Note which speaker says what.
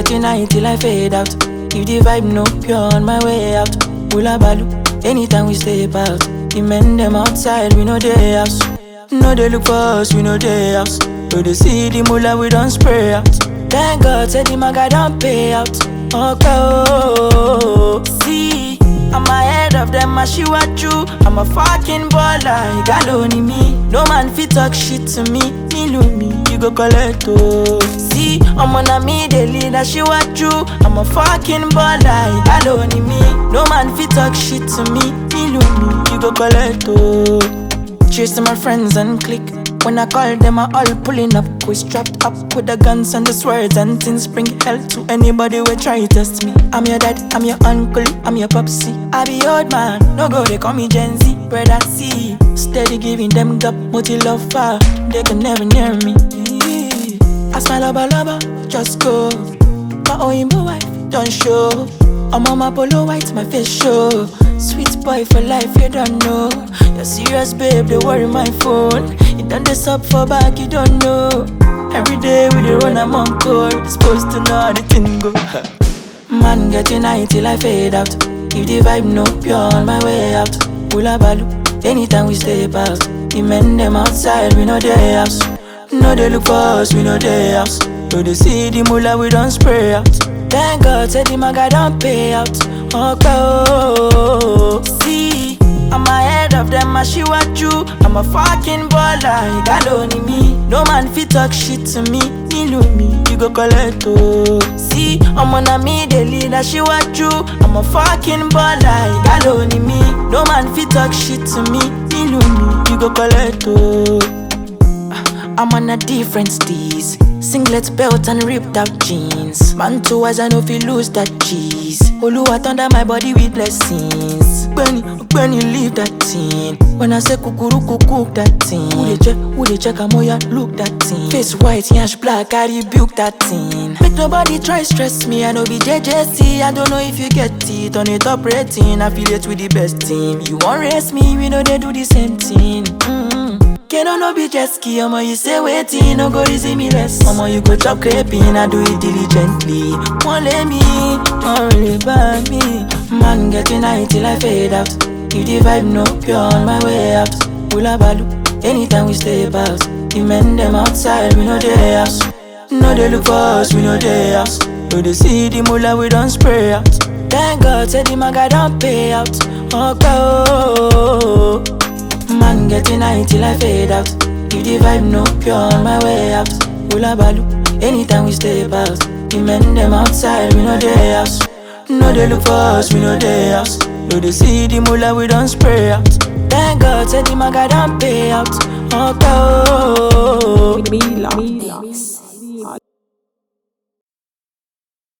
Speaker 1: getting high till I fade out. If the vibe no pure on my way out, Ula Balu, anytime we step out. The men them outside, we know they house. No they look for us, we know they house. So they see the mullah, we don't spray out. Thank God, said the maga don't pay out. Okay, see, I'm ahead of them, I see what you. I'm a fucking baller, you got only me. No man fit talk shit to me, you go collect oh. See, I'm on a me, they lead, I see what you. I'm a fucking baller, you got only me. No man fit talk shit to me, you go collect oh. Cheers to my friends and click. When I call them, I all pulling up. We strapped up with the guns and the swords and things. Bring hell to anybody who try to test me. I'm your dad, I'm your uncle, I'm your popsy. I be old man, no go, they call me Gen Z. Brother C, steady giving them gap, multi love far. They can never near me. I smile lover, just go. My Oyinbo wife, don't show. I'm on my polo white, my face show. Sweet boy for life, you don't know. You're serious, babe, they worry my phone. You done this up for back, you don't know. Every day we dey run, I'm on call. Supposed to know how the thing go. Man getting high till I fade out. If the vibe no pure on my way out, Ula Balu, anytime we step out. The men them outside, we know they house. No they look for us, we know they house. So they see the mullah, we don't spray out. Thank God, said the maga don't pay out. Okay, see, I'm ahead of them, I see what you. I'm a fucking baller, you got only me. No man fit talk shit to me, you go collect oh. See, I'm on a me, they lead, I see what you. I'm a fucking baller, you got only me. No man fit talk shit to me, you go collect oh. I'm on a different steez. Singlet belt and ripped out jeans. Man too as I know if you lose that cheese. Oluwa thunder my body with blessings. When you leave that thing. When I say kukuruku cook that thing. Who they check amoya look that thing. Face white, yash black, I rebuke that thing. Make nobody try stress me, I know be JJC. I don't know if you get it. On a top rating, affiliate with the best team. You won't race me, we know they do the same thing. Can no be jet ski, omo you say waiting, no go easy me less. Omo you go chop crepin, I do it diligently. Won't let me, don't really bad me. Man getting high till I fade out. If the vibe no pure on my way out, Ula Balu, anytime we step out. The men them outside, we know they house. No they look for us, we know they house. So they see the mullah, we don't spray out. Thank God, said the maga don't pay out. Okay, man getting high till I fade out. If the vibe no pure on my way out, Ula Balu, anytime we step out. The men them outside, we know they house. No they look for us, we know they house. So they see the mullah, we don't spray out. Thank God, said the maga don't pay out. Okay.